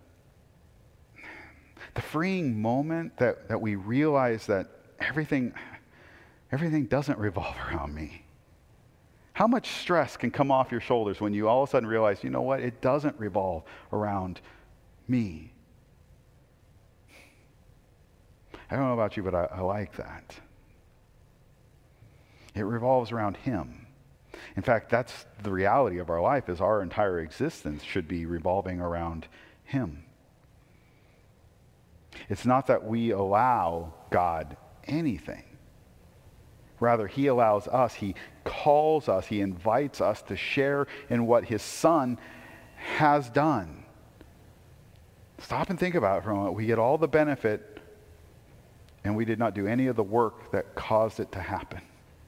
the freeing moment that, that we realize that everything, everything doesn't revolve around me. How much stress can come off your shoulders when you all of a sudden realize, you know what, it doesn't revolve around me. I don't know about you, but I, I like that. It revolves around him. In fact, that's the reality of our life, is our entire existence should be revolving around him. It's not that we allow God anything. Rather, he allows us, he calls us, he invites us to share in what his Son has done. Stop and think about it for a moment. We get all the benefit, and we did not do any of the work that caused it to happen.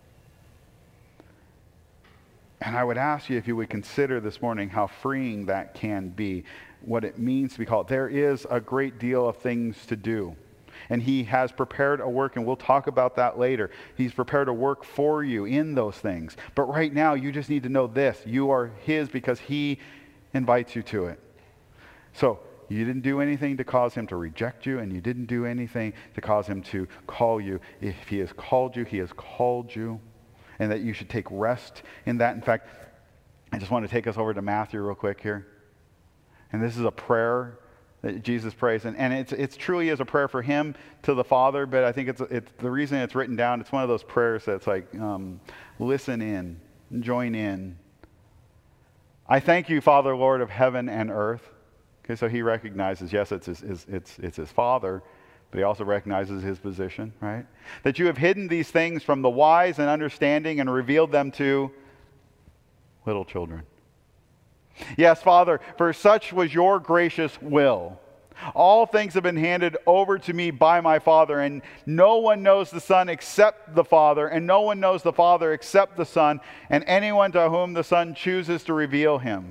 And I would ask you if you would consider this morning how freeing that can be, what it means to be called. There is a great deal of things to do. And he has prepared a work, and we'll talk about that later. He's prepared a work for you in those things. But right now, you just need to know this. You are his because he invites you to it. So you didn't do anything to cause him to reject you, and you didn't do anything to cause him to call you. If he has called you, he has called you. And that you should take rest in that. In fact, I just want to take us over to Matthew real quick here. And this is a prayer that Jesus prays. And, and it's, it's truly is a prayer for him to the Father, but I think it's, it's the reason it's written down, it's one of those prayers that's like, um, listen in, join in. I thank you, Father, Lord of heaven and earth. Okay, so he recognizes, yes, it's his, his, it's, it's his Father, but he also recognizes his position, right? That you have hidden these things from the wise and understanding and revealed them to little children. Yes, Father, for such was your gracious will. All things have been handed over to me by my Father, and no one knows the Son except the Father, and no one knows the Father except the Son, and anyone to whom the Son chooses to reveal him.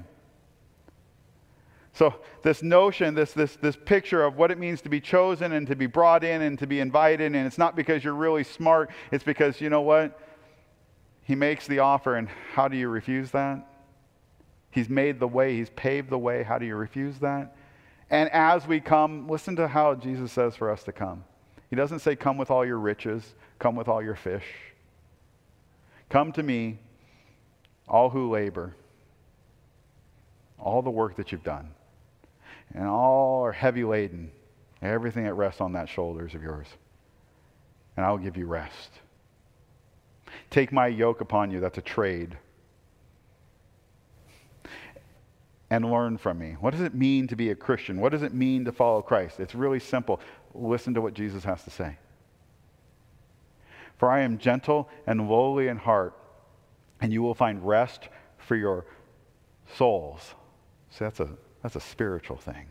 So this notion, this, this, this picture of what it means to be chosen and to be brought in and to be invited, and it's not because you're really smart, it's because, you know what? He makes the offer, and how do you refuse that? He's made the way, he's paved the way. How do you refuse that? And as we come, listen to how Jesus says for us to come. He doesn't say, come with all your riches, come with all your fish. Come to me, all who labor, all the work that you've done, and all are heavy laden, everything that rests on that shoulders of yours. And I will give you rest. Take my yoke upon you, that's a trade. And learn from me. What does it mean to be a Christian? What does it mean to follow Christ? It's really simple. Listen to what Jesus has to say. For I am gentle and lowly in heart, and you will find rest for your souls. See, that's a, that's a spiritual thing.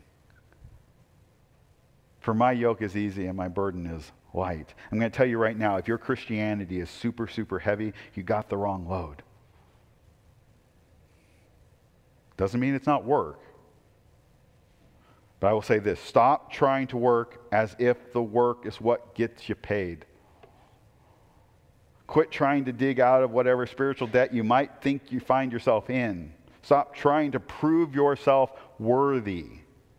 For my yoke is easy and my burden is light. I'm going to tell you right now, if your Christianity is super, super heavy, you got the wrong load. Doesn't mean it's not work. But I will say this, stop trying to work as if the work is what gets you paid. Quit trying to dig out of whatever spiritual debt you might think you find yourself in. Stop trying to prove yourself worthy.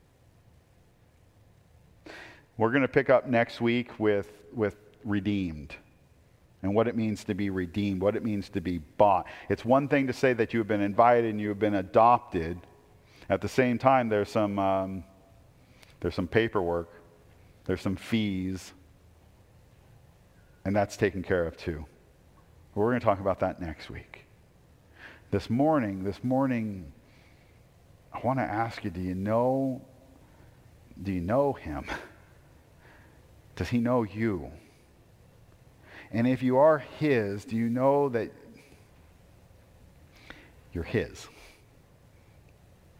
We're going to pick up next week with, with redeemed. And what it means to be redeemed, what it means to be bought. It's one thing to say that you have been invited and you have been adopted. At the same time, there's some, um, there's some paperwork, there's some fees, and that's taken care of too. We're going to talk about that next week. This morning, this morning, I want to ask you, do you know, do you know him? Does he know you? And if you are his, do you know that you're his?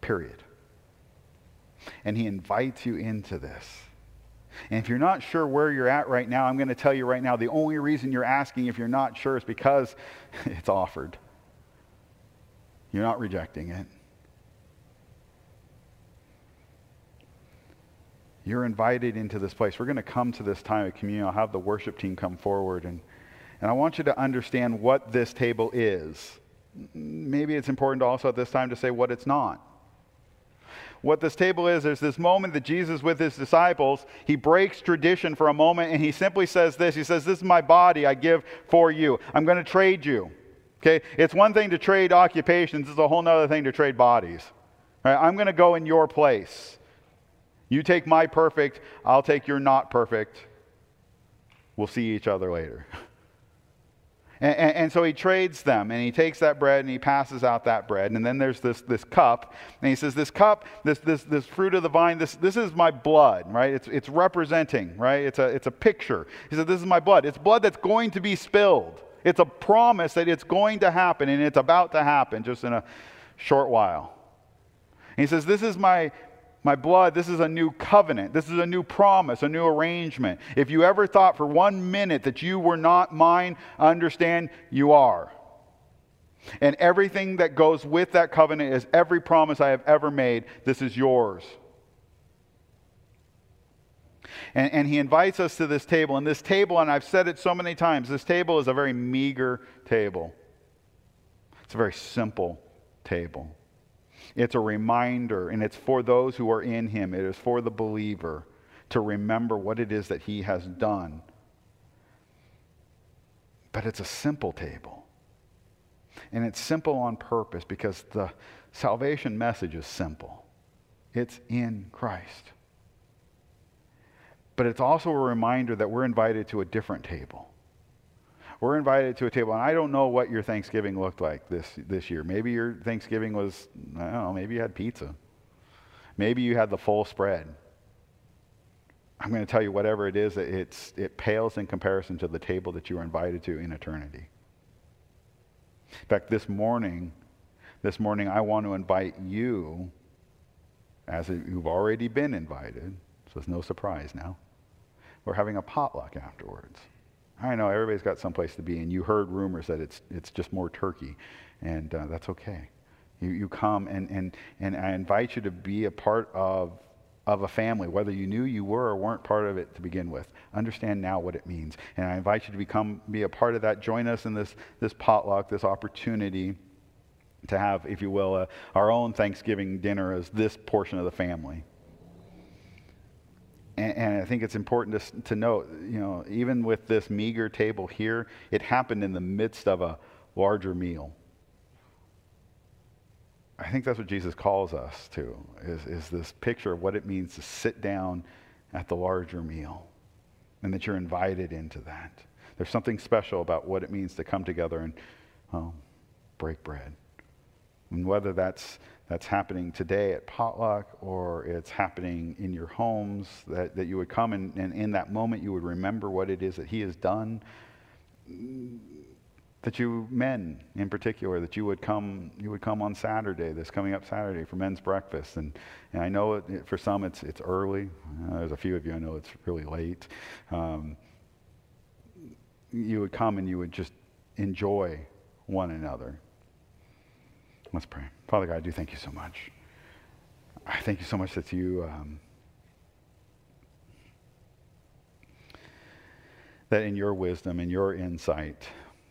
period. And he invites you into this. And if you're not sure where you're at right now, I'm going to tell you right now, the only reason you're asking if you're not sure is because it's offered. You're not rejecting it. You're invited into this place. We're going to come to this time of communion. I'll have the worship team come forward. And, and I want you to understand what this table is. Maybe it's important also at this time to say what it's not. What this table is, there's this moment that Jesus with his disciples, he breaks tradition for a moment and he simply says this. He says, this is my body I give for you. I'm going to trade you. Okay? It's one thing to trade occupations. It's a whole other thing to trade bodies. All right? I'm going to go in your place. You take my perfect, I'll take your not perfect. We'll see each other later. And, and, and so he trades them, and he takes that bread and he passes out that bread. And then there's this, this cup, and he says, this cup, this, this, this fruit of the vine, this, this is my blood, right? It's, it's representing, right? It's a, it's a picture. He said, this is my blood. It's blood that's going to be spilled. It's a promise that it's going to happen, and it's about to happen just in a short while. And he says, this is my My blood, this is a new covenant. This is a new promise, a new arrangement. If you ever thought for one minute that you were not mine, understand you are. And everything that goes with that covenant is every promise I have ever made. This is yours. And, and he invites us to this table. And this table, and I've said it so many times, this table is a very meager table. It's a very simple table. It's a reminder, and it's for those who are in him. It is for the believer to remember what it is that he has done. But it's a simple table. And it's simple on purpose because the salvation message is simple. It's in Christ. But it's also a reminder that we're invited to a different table. We're invited to a table, and I don't know what your Thanksgiving looked like this, this year. Maybe your Thanksgiving was, I don't know, maybe you had pizza. Maybe you had the full spread. I'm going to tell you, whatever it is, it's, it pales in comparison to the table that you were invited to in eternity. In fact, this morning, this morning I want to invite you, as you've already been invited, so it's no surprise now. We're having a potluck afterwards. I know everybody's got someplace to be, and you heard rumors that it's it's just more turkey, and uh, that's okay. You you come, and, and, and I invite you to be a part of, of a family, whether you knew you were or weren't part of it to begin with. Understand now what it means. And I invite you to become be a part of that. Join us in this, this potluck, this opportunity to have, if you will, uh, our own Thanksgiving dinner as this portion of the family. And I think it's important to, to note, you know, even with this meager table here, it happened in the midst of a larger meal. I think that's what Jesus calls us to, is, is this picture of what it means to sit down at the larger meal, and that you're invited into that. There's something special about what it means to come together and well, break bread. And whether that's that's happening today at potluck or it's happening in your homes, that, that you would come and, and in that moment you would remember what it is that he has done. That you, men in particular, that you would come you would come on Saturday, this coming up Saturday for men's breakfast. And, and I know it, it, for some it's it's early. Uh, there's a few of you I know it's really late. Um, you would come and you would just enjoy one another. Let's pray. Father God, I do thank you so much. I thank you so much that you um, that in your wisdom, in your insight,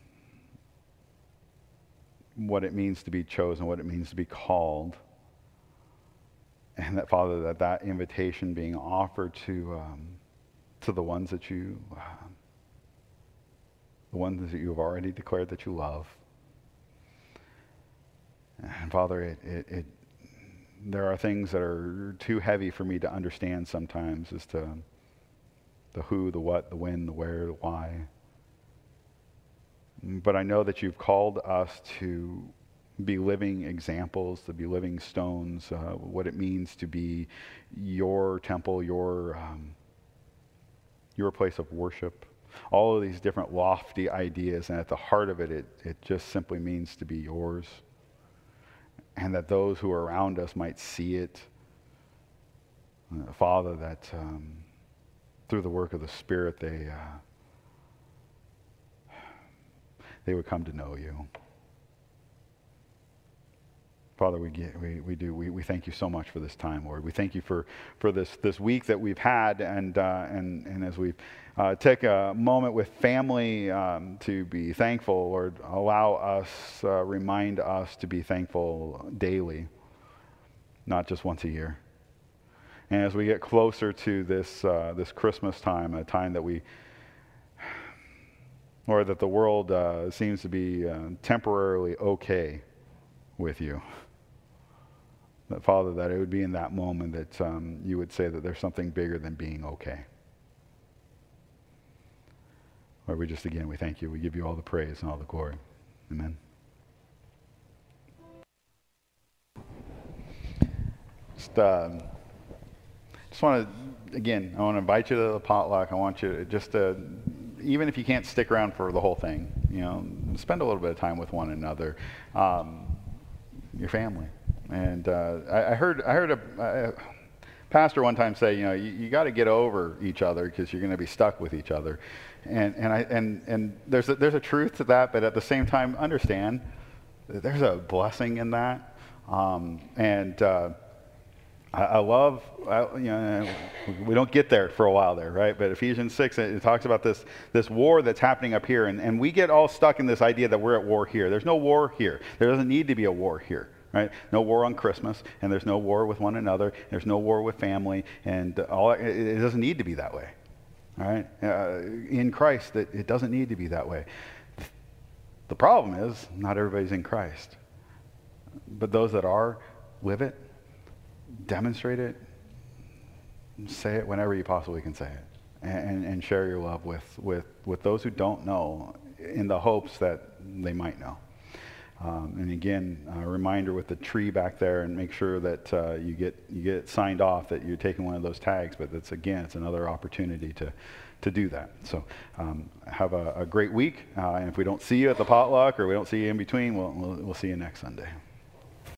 what it means to be chosen, what it means to be called, and that, Father, that that invitation being offered to um, to the ones that you, uh, the ones that you have already declared that you love. And Father, it, it, it, there are things that are too heavy for me to understand sometimes as to the who, the what, the when, the where, the why. But I know that you've called us to be living examples, to be living stones, uh, what it means to be your temple, your, um, your place of worship. All of these different lofty ideas, and at the heart of it, it, it just simply means to be yours. and that those who are around us might see it. Uh, Father, that um, through the work of the Spirit, they uh, they would come to know you. Father, we get, we, we do we, we thank you so much for this time, Lord. We thank you for, for this this week that we've had, and uh, and and as we uh, take a moment with family um, to be thankful, Lord, allow us, uh, remind us to be thankful daily, not just once a year. And as we get closer to this uh, this Christmas time, a time that we, or that the world uh, seems to be uh, temporarily okay with you. That, Father, that it would be in that moment that um, you would say that there's something bigger than being okay. Lord, we just, again, we thank you. We give you all the praise and all the glory. Amen. Just, um, just want to, again, I want to invite you to the potluck. I want you to just to, even if you can't stick around for the whole thing, you know, spend a little bit of time with one another, um, your family. And uh, I, I heard I heard a, a pastor one time say, you know, you, you got to get over each other because you're going to be stuck with each other. And and I and and there's a, there's a truth to that, but at the same time, understand that there's a blessing in that. Um, and uh, I, I love, I, you know, we don't get there for a while there, right? But Ephesians six, it, it talks about this this war that's happening up here, and and we get all stuck in this idea that we're at war here. There's no war here. There doesn't need to be a war here. Right? No war on Christmas, and there's no war with one another. There's no war with family, and all. It, it doesn't need to be that way. All right? Uh, in Christ, it, it doesn't need to be that way. The problem is, not everybody's in Christ. But those that are, live it, demonstrate it, say it whenever you possibly can say it, and, and share your love with, with, with those who don't know, in the hopes that they might know. Um, and again, a reminder with the tree back there, and make sure that uh, you get you get it signed off that you're taking one of those tags. But that's, again, it's another opportunity to to do that. So um, have a, a great week. Uh, and if we don't see you at the potluck, or we don't see you in between, we'll, we'll, we'll see you next Sunday.